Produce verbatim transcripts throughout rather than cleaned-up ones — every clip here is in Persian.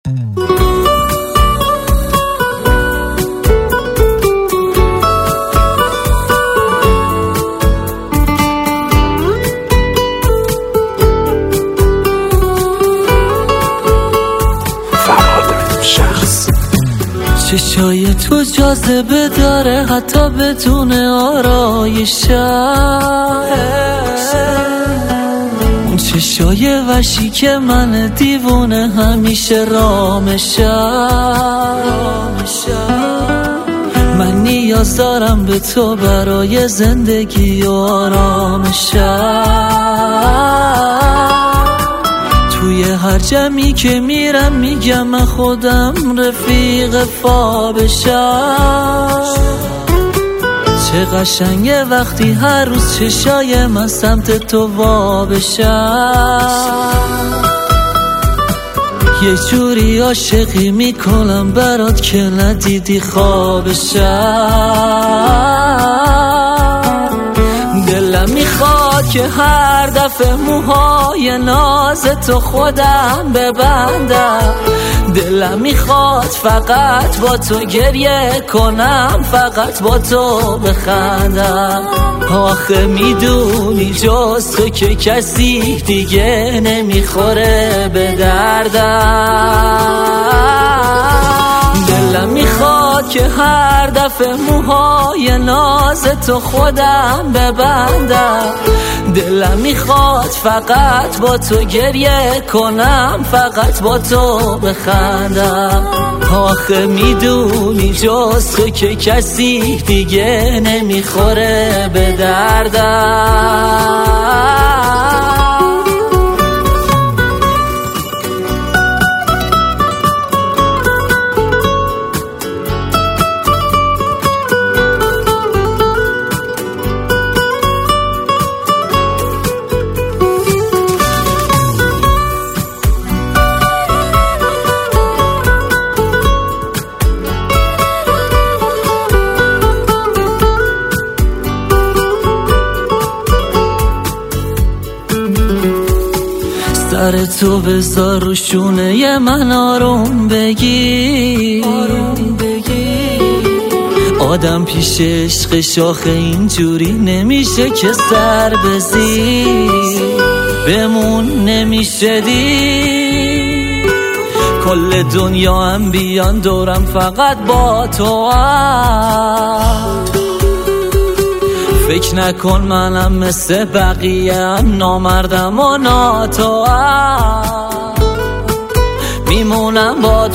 چشای تو جاذبه داره حتی بدون آرایشم، اون چشای وحشی که من دیوونه همیشه رامشم. من نیاز دارم به تو برای زندگی و آرامشم. توی هر جمعی که میرم میگم من خودم رفیق فابشم. چه قشنگه وقتی هر روز چشای من سمت تو وابشم. یه جوری عاشقی میکنم برات که ندیدی خوابشم. دلم میخواد که هر دفعه موهای ناز تو خودم ببندم. دلم میخواد فقط با تو گریه کنم، فقط با تو بخندم. آخه میدونی جز تو که کسی دیگه نمیخوره به دردم. دلم میخواد که هر دفعه موهای ناز تو خودم ببندم. دلم میخواد فقط با تو گریه کنم، فقط با تو بخندم. آخه میدونی جز تو که کسی دیگه نمیخوره به دردم. سر تو بذار رو شونه من آروم بگی. آدم پیش عشق شاخه اینجوری نمیشه که سر بزی. بمون نمیشه دی. کل دنیا هم بیان دورم فقط با تو هم. فکر نکن منم مثل بقیه هم نامردم و ناتوام. میمونم باد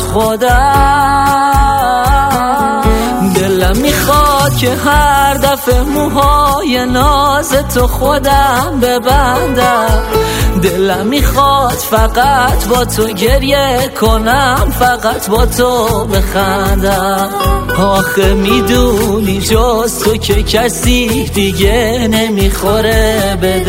خودم. دلم میخواد که هر دفعه موهای ناز تو خودم ببندم. دلم میخواد فقط با تو گریه کنم، فقط با تو بخندم. آخه میدونی جز تو که کسی دیگه نمیخوره به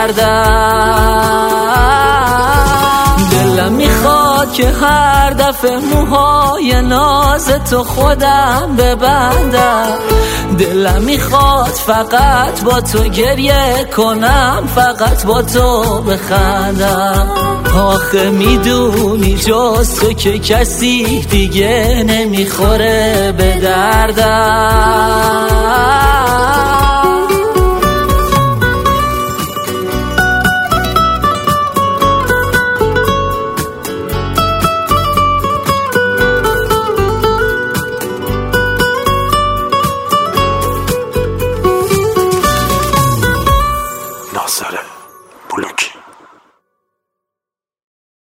دردم. دلم میخواد که هر دفعه موهای ناز تو خودم ببندم. دلم میخواد فقط با تو گریه کنم، فقط با تو بخندم. آخه میدونی جز تو که کسی دیگه نمیخوره به دردم. ناصر بلوکی.